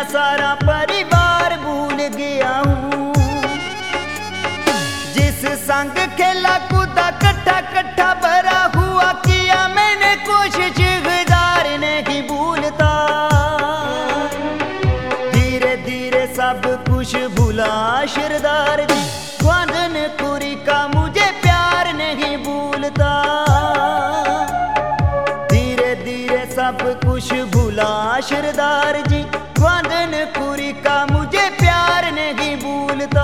सारा परिवार भूल गया हूँ। जिस संग खेला कूदा कट्ठा कट्ठा भरा हुआ, किया मैंने कोशिश गुजार नहीं भूलता। धीरे धीरे सब कुछ भूला सरदार जी, ग्वादनपुरी का मुझे प्यार नहीं भूलता। धीरे धीरे सब कुछ भूला सरदार जी, ग्वादनपुरी का मुझे प्यार नहीं भूलता।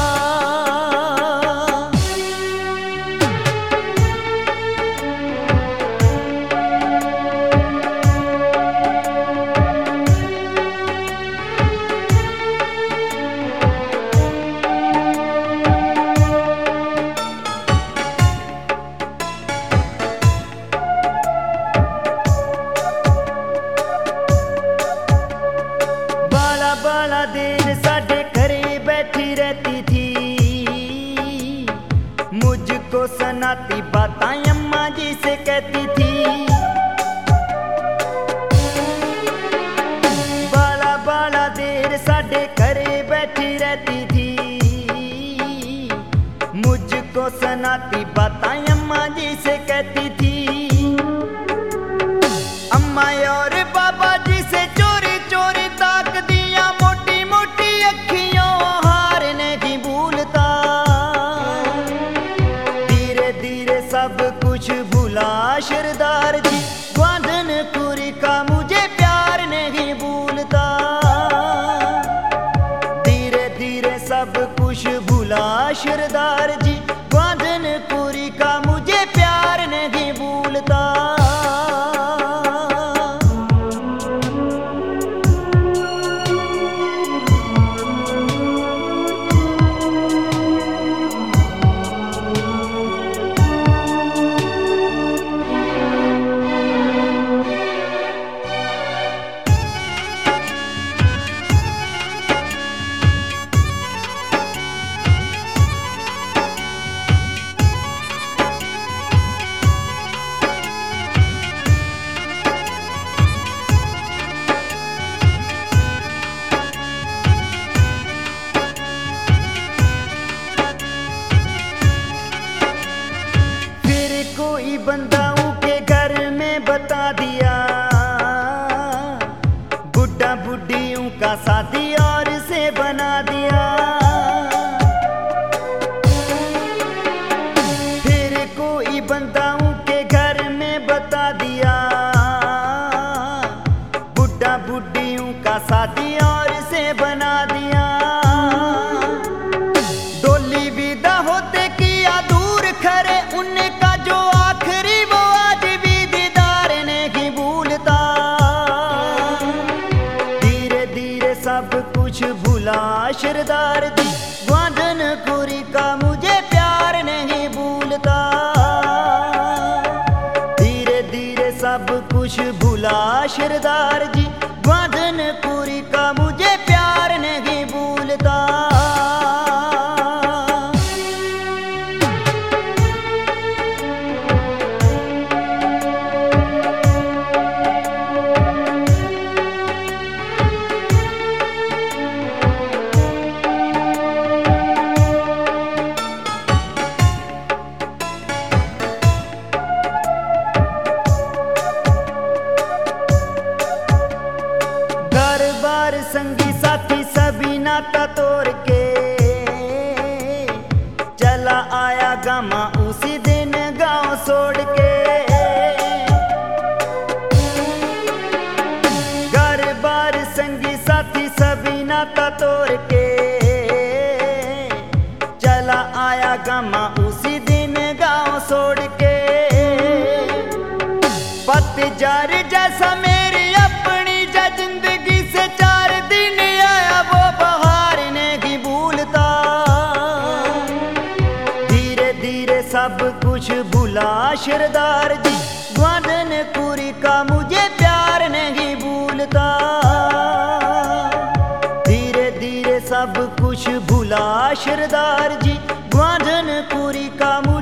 बाला देर साढ़े घरे बैठी रहती थी, मुझको सुनाती बातें अम्मा जी से कहती थी। बाला बाला देर साढ़े घरे बैठी रहती थी, मुझको सुनाती बातें अम्मा जी से कहती थी। अम्मा और बाबा जी से चोरी चोरी ताक दिया, मोटी मोटी अखियों हार नहीं भूलता। धीरे धीरे सब कुछ भूला सरदार जी, ग्वादनपुरी का मुझे प्यार नहीं भूलता। धीरे धीरे सब कुछ भूला सरदार जी, ग्वादनपुरी का मुझे प्यार नहीं भूलता। कोई बंदाओं के घर में बता दिया, बुढ़ा बुढ़ियों का शादी और से बना दिया। फिर कोई बंदाओं के घर में बता दिया, बुढ़ा बुढ़ियों का शादी और से बना दिया। डोली विदा होते किया दूर खरे उनका जो आखिरी, वो आज भी दीदार नहीं भूलता। धीरे धीरे सब कुछ भूला सरदार जी, ग्वादनपुरी का मुझे प्यार नहीं भूलता। धीरे धीरे सब कुछ भूला सरदार जी, ग्वादनपुरी का मुझे प्यार नहीं भूलता। संगी साथी सभी नाता तोड़ के चला आया गामा उसी दिन गांव छोड़ के। घर बार संगी साथी सभी नाता तोड़ के चला आया गामा उसी दिन गांव छोड़ के। पतझड़ जैसा मेरी अपनी जिंदगी से 4 दिन आया, वो बहार नहीं भूलता। धीरे धीरे सब कुछ भूला सरदार जी, ग्वादनपुरी का मुझे प्यार नहीं भूलता। धीरे धीरे सब कुछ भूला सरदार जी, ग्वादनपुरी का